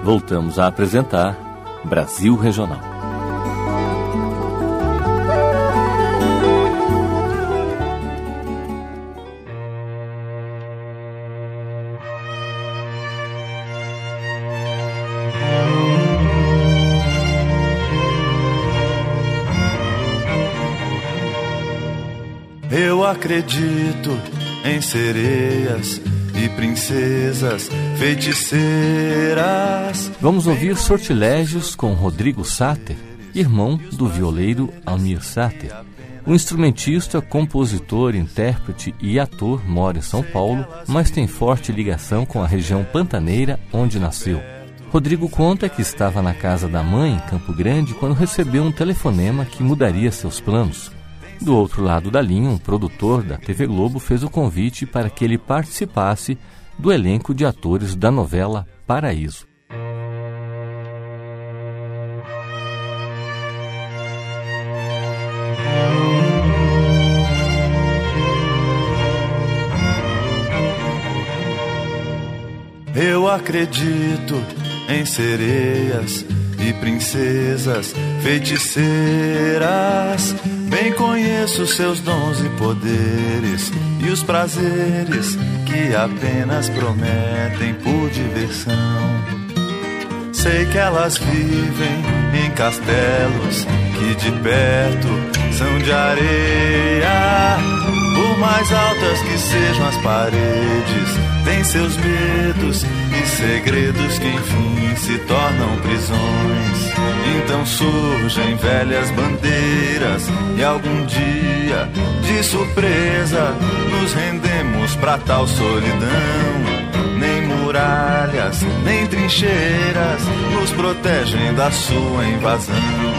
Voltamos a apresentar Brasil Regional. Eu acredito em sereias e princesas feiticeiras. Vamos ouvir Sortilégios com Rodrigo Sater, irmão do violeiro Almir Sater. O instrumentista, compositor, intérprete e ator mora em São Paulo, mas tem forte ligação com a região pantaneira onde nasceu. Rodrigo conta que estava na casa da mãe, em Campo Grande, quando recebeu um telefonema que mudaria seus planos. Do outro lado da linha, um produtor da TV Globo fez o convite para que ele participasse do elenco de atores da novela Paraíso. Eu acredito em sereias e princesas feiticeiras. Bem conheço seus dons e poderes e os prazeres que apenas prometem por diversão. Sei que elas vivem em castelos que de perto são de areia. Por mais altas que sejam as paredes, têm seus medos e segredos que enfim se tornam prisões. Então surgem velhas bandeiras e algum dia, de surpresa, nos rendemos pra tal solidão. Nem muralhas, nem trincheiras nos protegem da sua invasão.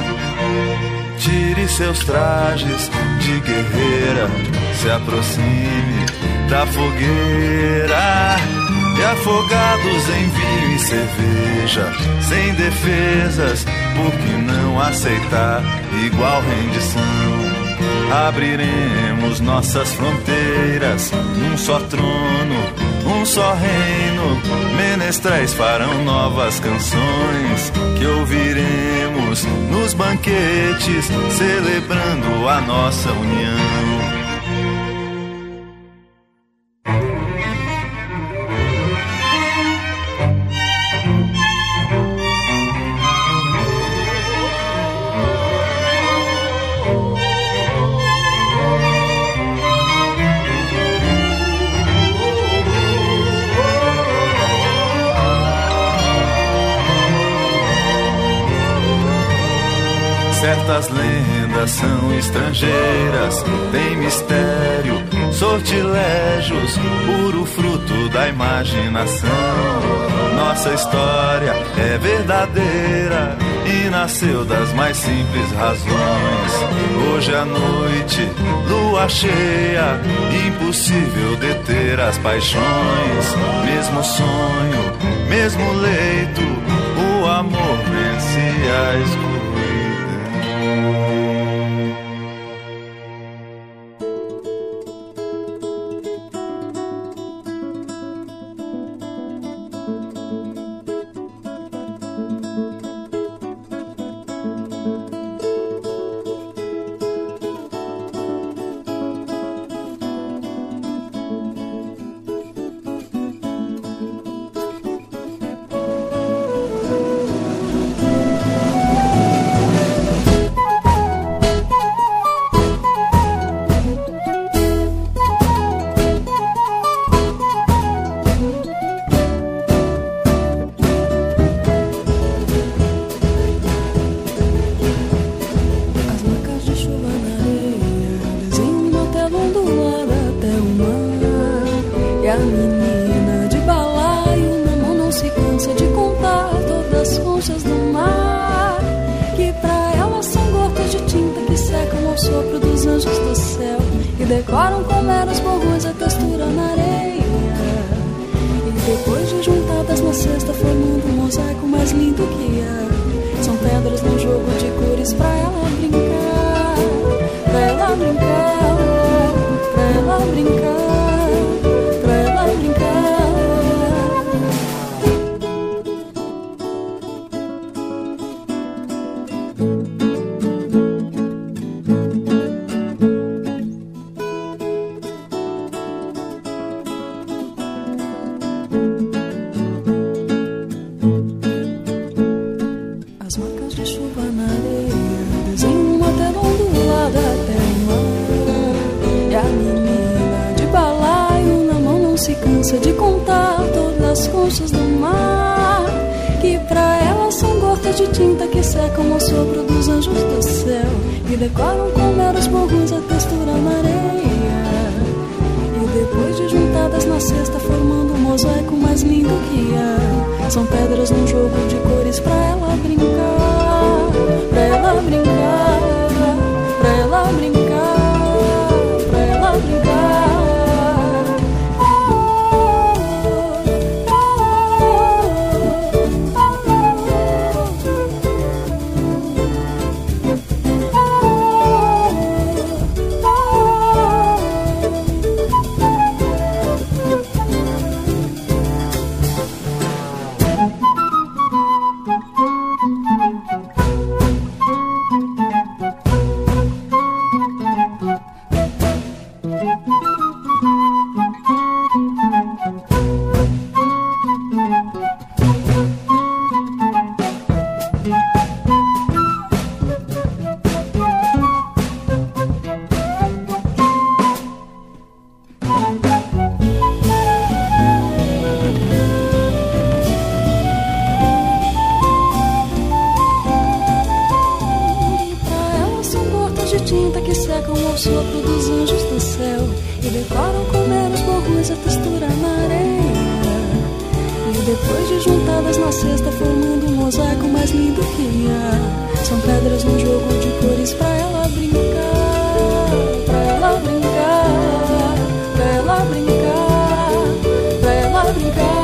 Tire seus trajes de guerreira, se aproxime da fogueira. E afogados em vinho e cerveja, sem defesas, por que não aceitar igual rendição? Abriremos nossas fronteiras, um só trono, um só reino. Menestréis farão novas canções que ouviremos nos banquetes, celebrando a nossa união. Certas lendas são estrangeiras, tem mistério, sortilégios, puro fruto da imaginação. Nossa história é verdadeira e nasceu das mais simples razões. Hoje à noite, lua cheia, impossível deter as paixões. Mesmo sonho, mesmo leito, o amor vence a escuridão. E a menina de balaio na mão não se cansa de contar todas as conchas do mar, que pra ela são gotas de tinta que secam ao sopro dos anjos do céu e decoram com meros borrões a textura na areia. E depois de juntadas na cesta formando um mosaico mais lindo que há, são pedras num jogo de cores pra ela brincar, pra ela brincar, pra ela brincar. contar todas as conchas do mar, que pra ela são gotas de tinta que secam ao sopro dos anjos do céu e decoram com meros borrões a textura na areia. E depois de juntadas na cesta formando um mosaico mais lindo que há, são pedras num jogo de cores pra ela brincar, pra ela brincar, pra ela brincar, pra ela brincar. Tinta que secam ao sopro dos anjos do céu e decoram com meros borrões a textura na areia. E depois de juntadas na cesta formando um mosaico mais lindo que há, são pedras num jogo de cores pra ela brincar, pra ela brincar, pra ela brincar, pra ela brincar.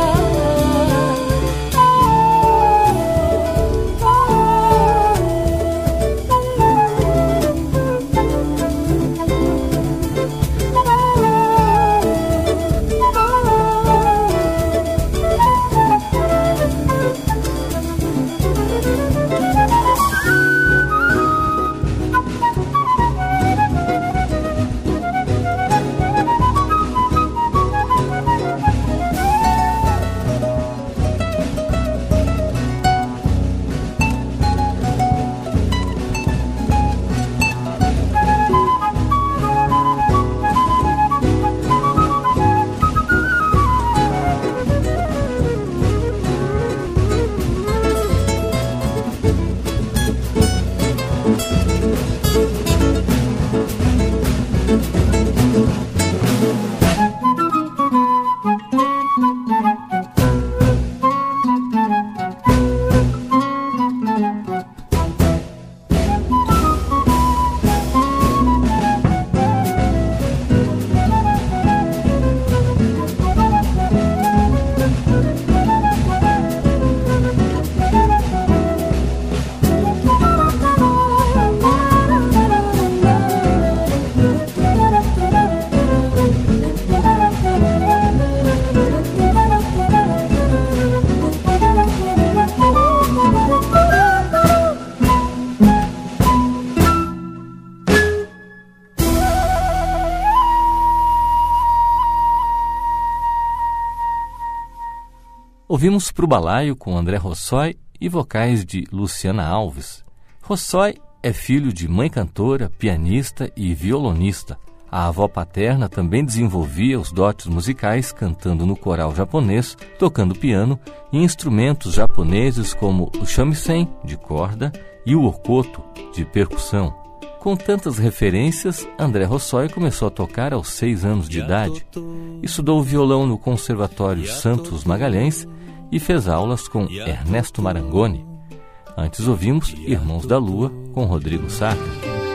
Ouvimos Pro Balaio com André Rossoi e vocais de Luciana Alves. Rossoi é filho de mãe cantora, pianista e violonista. A avó paterna também desenvolvia os dotes musicais cantando no coral japonês, tocando piano e instrumentos japoneses como o shamisen, de corda, e o okoto, de percussão. Com tantas referências, André Rossoi começou a tocar aos 6 anos de idade. Estudou violão no Conservatório Santos Magalhães e fez aulas com Ernesto Marangoni. Antes ouvimos Irmãos da Lua, com Rodrigo Sartre.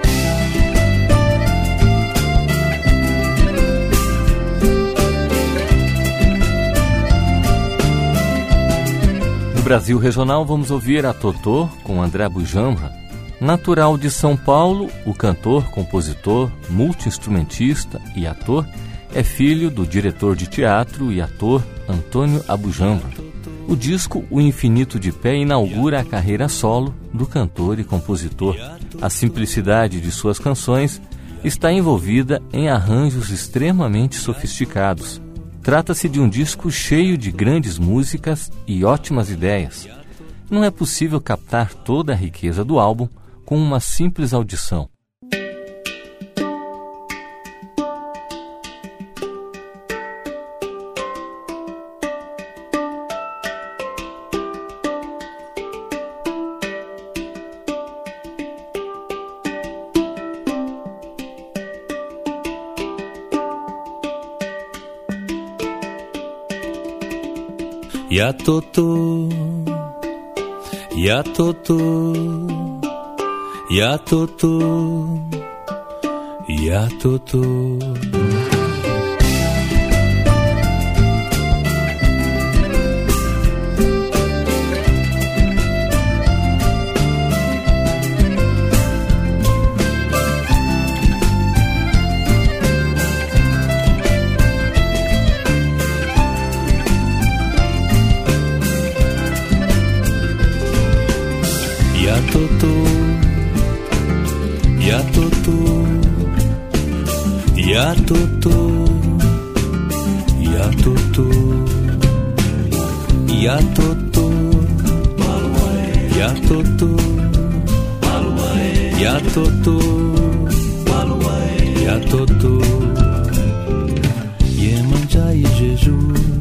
No Brasil Regional, vamos ouvir a Totô, com André Bujamra. Natural de São Paulo, o cantor, compositor, multi-instrumentista e ator é filho do diretor de teatro e ator Antônio Abujamra. O disco O Infinito de Pé inaugura a carreira solo do cantor e compositor. A simplicidade de suas canções está envolvida em arranjos extremamente sofisticados. Trata-se de um disco cheio de grandes músicas e ótimas ideias. Não é possível captar toda a riqueza do álbum com uma simples audição. Yatoto, Yatoto, Yatoto, Yatoto. Yatoto, Yatoto, Yatoto, Yatoto, Yatoto, Yatoto, Yatoto, Iemanjá e Jeju,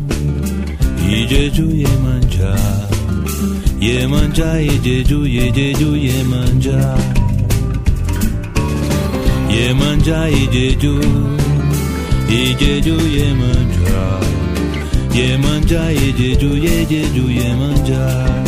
Iemanjá, Iemanjá e Jeju, Iemanjá. Iemanjá e Jeju, Iemanjá, Iemanjá e Jeju, Iemanjá.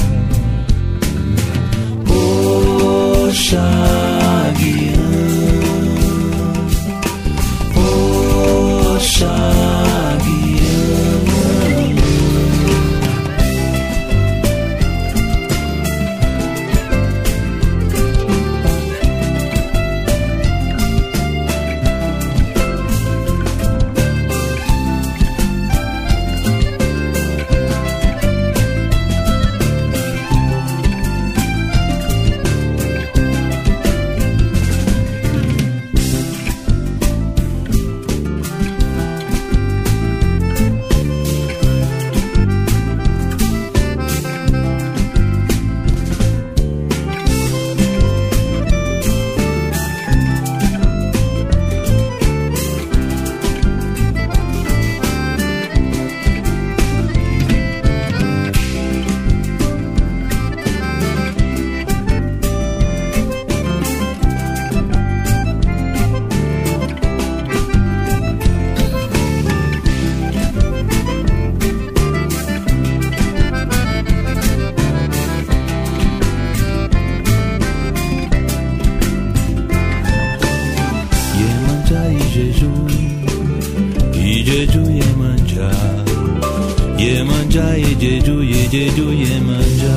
Iemanjá e Jeju, Iemanjá.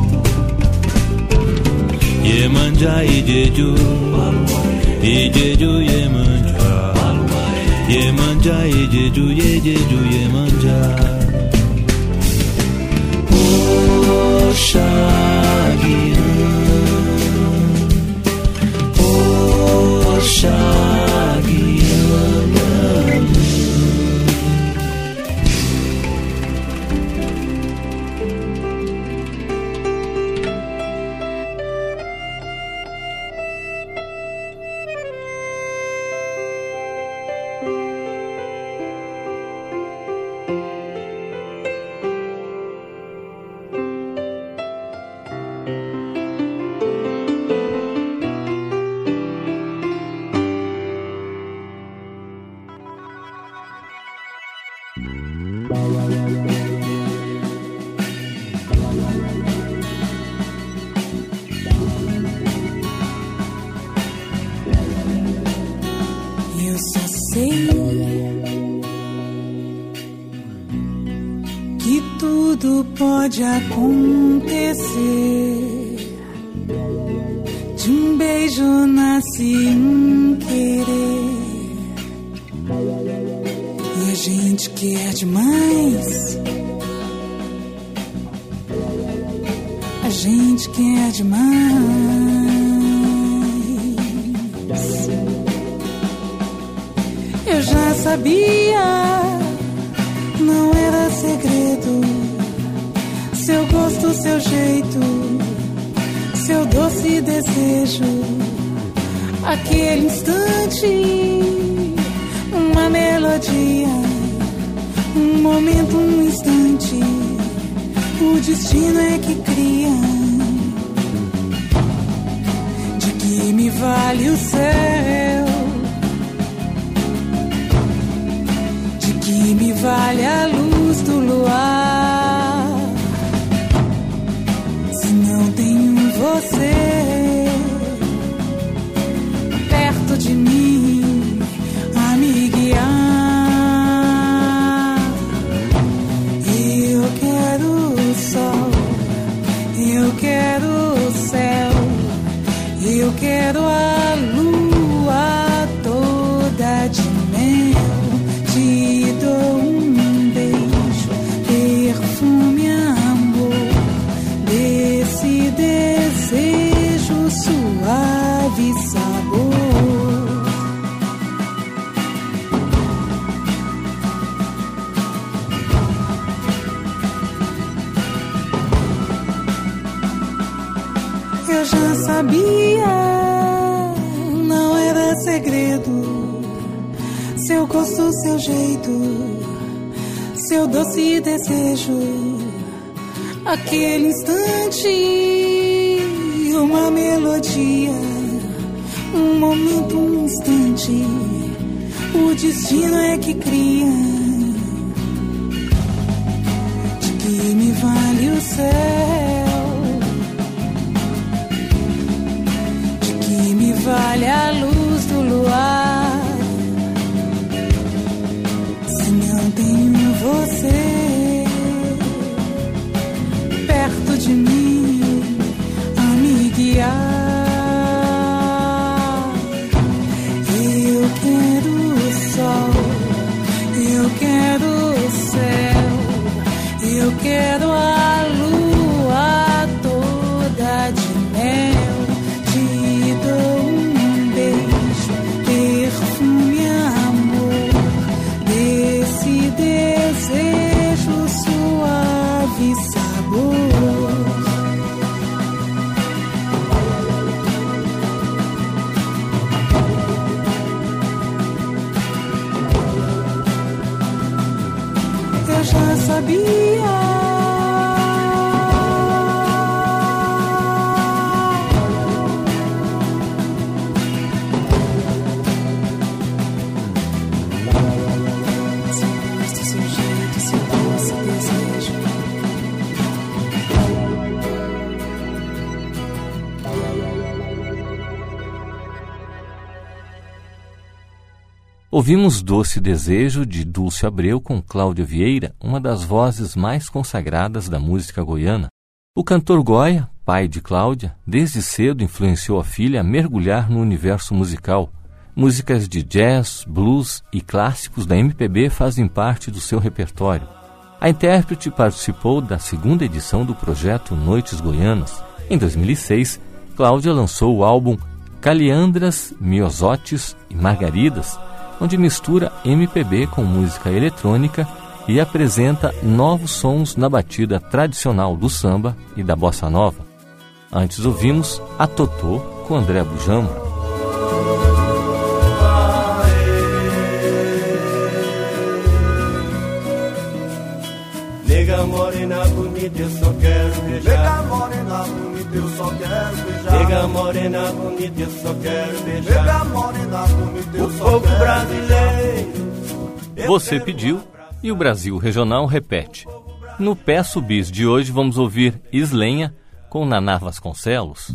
Iemanjá e Jeju, Iemanjá. Iemanjá e Jeju, Iemanjá. Eu só sei que tudo pode acontecer. De um beijo nasce um querer. E a gente quer demais. A gente quer demais. Eu já sabia, não era segredo. Seu gosto, seu jeito, seu doce desejo. Aquele instante, uma melodia, um momento, um instante. O destino é que cria. De que me vale o céu? De que me vale a luz do luar? Eu quero a lua toda de mel, te dou um beijo, perfume, amor, desse desejo suave sabor. Eu já sabia, não era segredo, seu gosto, seu jeito, seu doce desejo. Aquele instante, uma melodia, um momento, um instante, o destino é que cria. De que me vale o céu? Vale a luz do luar, se não tenho você perto de mim a me guiar. Eu quero o sol, eu quero o céu, eu quero a lua toda de mel, te dou perfume, amor, desse desejo suave sabor. Eu já sabia. Ouvimos Doce Desejo, de Dulce Abreu, com Cláudia Vieira, uma das vozes mais consagradas da música goiana. O cantor Goya, pai de Cláudia, desde cedo influenciou a filha a mergulhar no universo musical. Músicas de jazz, blues e clássicos da MPB fazem parte do seu repertório. A intérprete participou da segunda edição do projeto Noites Goianas. Em 2006, Cláudia lançou o álbum Caliandras, Miosotes e Margaridas, onde mistura MPB com música eletrônica e apresenta novos sons na batida tradicional do samba e da bossa nova. Antes ouvimos A Totô com André Bujama. Nega morena bonita, eu só quero beijar. Nega morena bonita, eu só quero beijar. Nega morena bonita, eu só quero beijar. Nega morena bonita, eu só quero brasileiro. Você pediu e o Brasil Regional repete. No Peço Bis de hoje vamos ouvir Islenha com Naná Vasconcelos.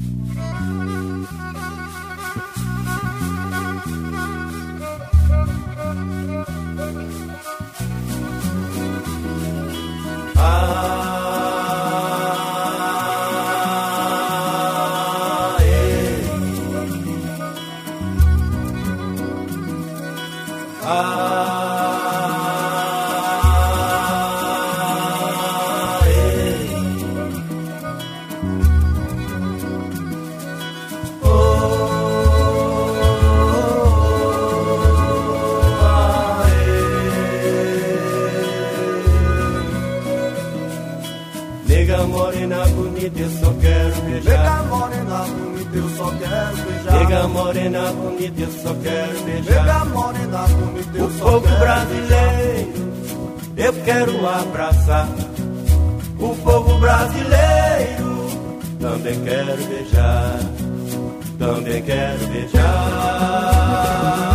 Nega morena bonita, eu só quero beijar. Nega morena bonita, eu só quero beijar. Nega morena bonita, eu só quero beijar. Nega morena bonita, eu só quero beijar. O povo brasileiro, eu quero abraçar. O povo brasileiro, também quero beijar. Também quero beijar.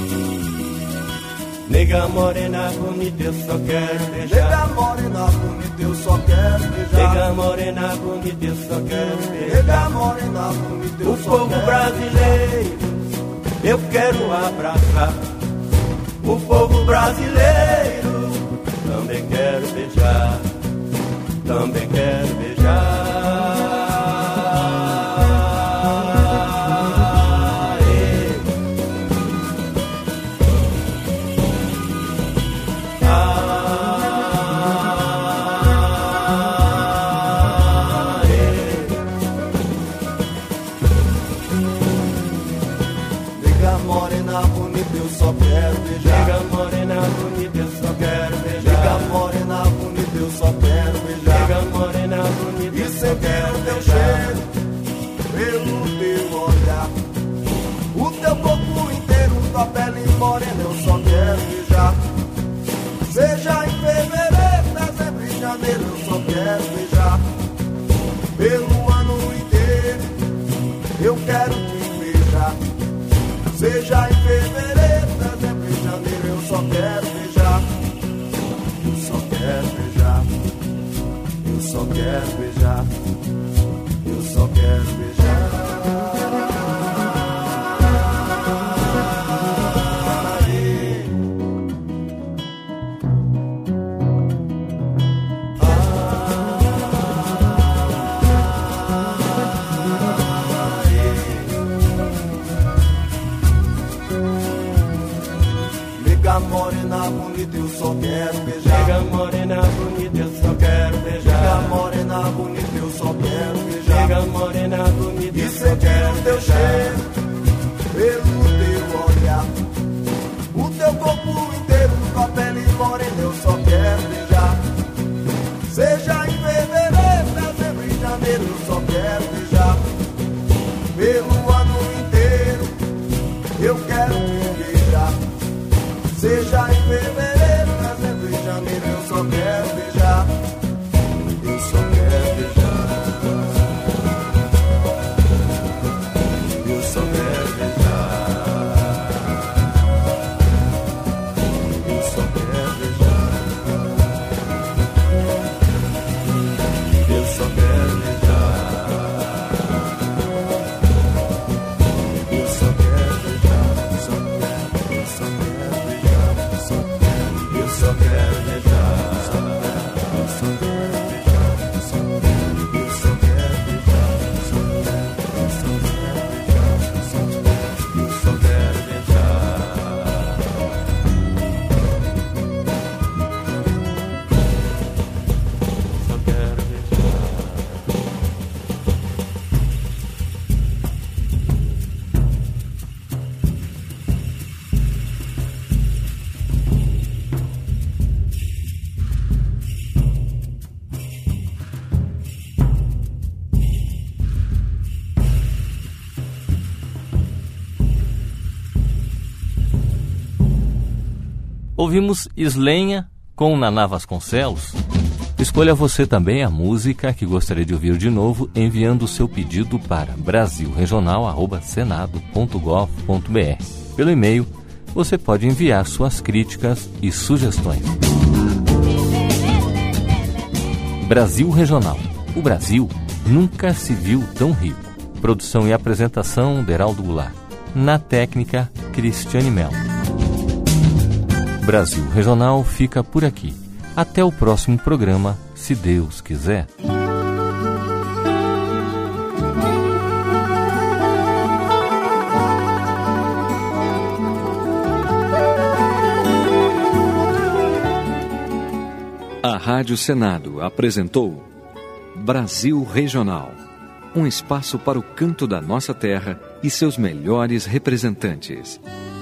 Nega morena bonita, eu só quero beijar. Nega morena bonita, bonita, eu só quero beijar. Nega morena bonita, eu só quero beijar. Nega morena bonita, eu só quero. O povo brasileiro, eu quero abraçar. O povo brasileiro, também quero beijar. Também quero beijar. Quero teu cheiro, pelo teu olhar, o teu corpo inteiro, tua pele morena, eu só quero beijar. Seja em fevereiro, dezembro e janeiro, eu só quero beijar. Pelo ano inteiro, eu quero te beijar. Seja em fevereiro, dezembro e janeiro, eu só quero beijar. Eu só quero beijar. Eu só quero beijar. Eu só quero beijar. Nega morena bonita, eu só quero beijar. Nega morena bonita, eu só quero beijar. Nega morena bonita, eu só quero beijar. Nega morena bonita, e sentir o teu cheiro, pelo teu olhar, o teu corpo inteiro, tua pele morena, eu só quero beijar. Seja em fevereiro, dezembro e janeiro, eu só quero beijar. Pelo ano inteiro, eu quero te beijar. Seja em fevereiro, dezembro e janeiro, eu só quero beijar. Eu só quero beijar. Eu só quero beijar. Eu só quero beijar. Eu só quero beijar. Eu só quero beijar. Eu só quero beijar. Eu só quero beijar. Ouvimos Islenha com Naná Vasconcelos. Escolha você também a música que gostaria de ouvir de novo, enviando o seu pedido para brasilregional@senado.gov.br. Pelo e-mail, você pode enviar suas críticas e sugestões. Brasil Regional. O Brasil nunca se viu tão rico. Produção e apresentação, Deraldo Goulart. Na técnica, Cristiane Mello. Brasil Regional fica por aqui. Até o próximo programa, se Deus quiser. A Rádio Senado apresentou Brasil Regional, um espaço para o canto da nossa terra e seus melhores representantes.